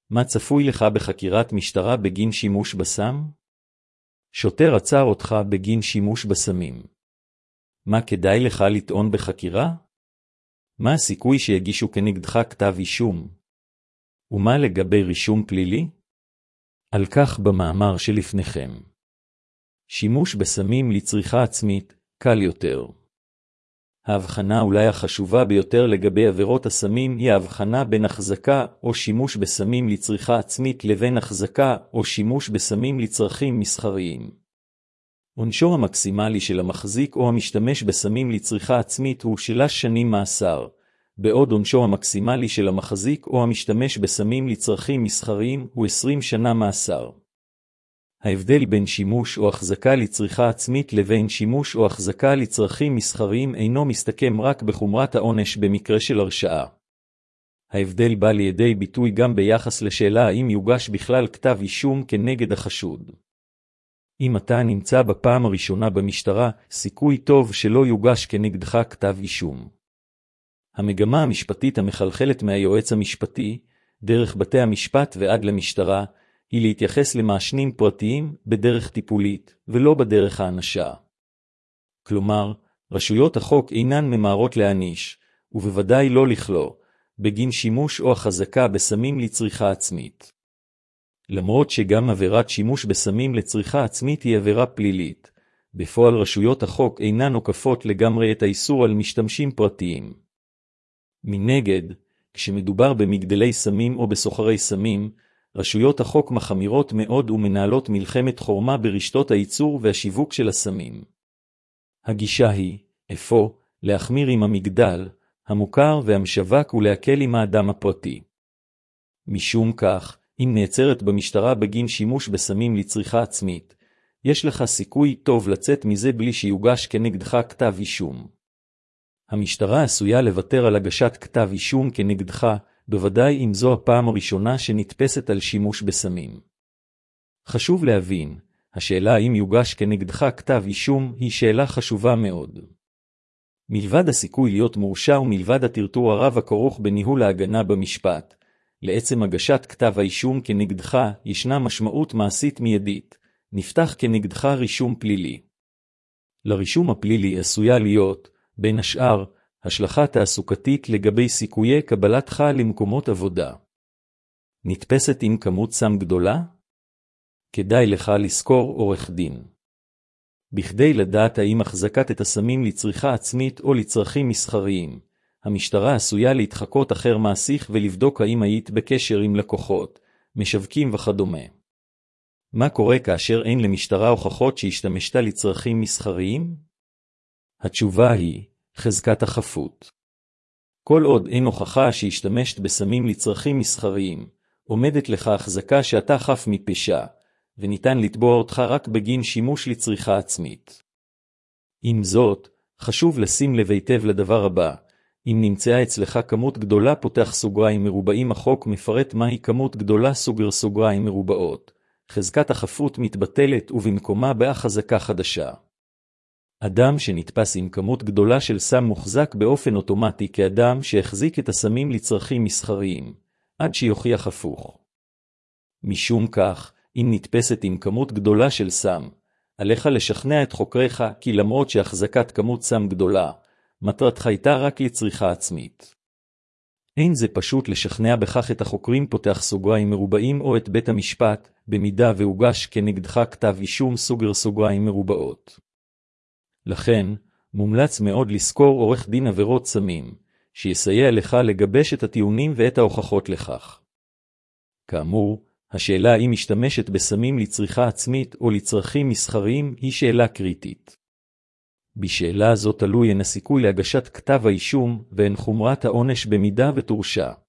מה צפוי לך בחקירת משטרה בגין שימוש בסם? שוטר עצר אותך בגין שימוש בסמים. מה כדאי לך לטעון בחקירה? מה הסיכוי שיגישו כנגדך כתב אישום? ומה לגבי רישום פלילי? על כך במאמר שלפניכם. שימוש בסמים לצריכה עצמית קל יותר. ההבחנה אולי החשובה ביותר לגבי עבירות הסמים היא ההבחנה בין החזקה או שימוש בסמים לצריכה עצמית לבין החזקה או שימוש בסמים לצרכים מסחריים. עונשו המקסימלי של המחזיק או המשתמש בסמים לצריכה עצמית הוא 3 שנים מאסר, בעוד עונשו המקסימלי של המחזיק או המשתמש בסמים לצרכים מסחריים הוא 20 שנה מאסר. ההבדל בין שימוש או החזקה לצריכה עצמית לבין שימוש או החזקה לצרכים מסחריים אינו מסתכם רק בחומרת העונש במקרה של הרשעה. ההבדל בא לידי ביטוי גם ביחס לשאלה האם יוגש בכלל כתב אישום כנגד החשוד. אם אתה נמצא בפעם הראשונה במשטרה, סיכוי טוב שלא יוגש כנגדך כתב אישום. המגמה המשפטית המחלחלת מהיועץ המשפטי, דרך בתי המשפט ועד למשטרה, היא להתייחס למעשנים פרטיים בדרך טיפולית, ולא בדרך האנשה. כלומר, רשויות החוק אינן ממהרות להעניש, ובוודאי לא לכלוא, בגין שימוש או החזקה בסמים לצריכה עצמית. למרות שגם עבירת שימוש בסמים לצריכה עצמית היא עבירה פלילית, בפועל רשויות החוק אינן עוקפות לגמרי את האיסור על משתמשים פרטיים. מנגד, כשמדובר במגדלי סמים או בסוחרי סמים, רשויות החוק מחמירות מאוד ומנהלות מלחמת חורמה ברשתות הייצור והשיווק של הסמים. הגישה היא, אפוא, להחמיר עם המגדל, המוכר והמשווק ולהקל עם האדם הפרטי. משום כך, אם נעצרת במשטרה בגין שימוש בסמים לצריכה עצמית, יש לך סיכוי טוב לצאת מזה בלי שיוגש כנגדך כתב אישום. המשטרה עשויה לוותר על הגשת כתב אישום כנגדך, בוודאי אם זו הפעם הראשונה שנתפסת על שימוש בסמים. חשוב להבין, השאלה האם יוגש כנגדך כתב אישום היא שאלה חשובה מאוד. מלבד הסיכוי להיות מורשע ומלבד הטרטור הרב הכרוך בניהול ההגנה במשפט, לעצם הגשת כתב האישום כנגדך ישנה משמעות מעשית מיידית, נפתח כנגדך רישום פלילי. לרישום הפלילי עשויה להיות, בין השאר, השלכה תעסוקתית לגבי סיכויי קבלתך למקומות עבודה. נתפסת עם כמות סם גדולה? כדאי לך לזכור עורך דין. בכדי לדעת האם החזקת את הסמים לצריכה עצמית או לצרכים מסחריים, המשטרה עשויה להתחקות אחר מעסיך ולבדוק האם היית בקשר עם לקוחות, משווקים וכדומה. מה קורה כאשר אין למשטרה הוכחות שהשתמשת לצרכים מסחריים? התשובה היא, חזקת החפות. כל עוד אין הוכחה שהשתמשת בסמים לצרכים מסחריים, עומדת לך החזקה שאתה חף מפשע, וניתן לתבוע אותך רק בגין שימוש לצריכה עצמית. עם זאת, חשוב לשים לב היטב לדבר הבא, אם נמצאה אצלך כמות גדולה פותח סוגריים מרובעים החוק מפרט מהי כמות גדולה סוגר סוגריים מרובעות, חזקת החפות מתבטלת ובמקומה באה חזקה חדשה. אדם שנתפס עם כמות גדולה של סם מוחזק באופן אוטומטי כאדם שהחזיק את הסמים לצרכים מסחריים, עד שיוכיח הפוך. משום כך, אם נתפסת עם כמות גדולה של סם, עליך לשכנע את חוקריך כי למרות שהחזקת כמות סם גדולה, מטרתך הייתה רק לצריכה עצמית. אין זה פשוט לשכנע בכך את החוקרים פותח סוגריים מרובעים או את בית המשפט, במידה והוגש כנגדך כתב אישום סוגר סוגריים מרובעות. לכן, מומלץ מאוד לזכור עורך דין עבירות סמים, שיסייע לך לגבש את הטיעונים ואת ההוכחות לכך. כאמור, השאלה האם משתמשת בסמים לצריכה עצמית או לצרכים מסחריים היא שאלה קריטית. בשאלה הזאת תלוי הן הסיכוי להגשת כתב האישום והן חומרת העונש במידה ותורשע.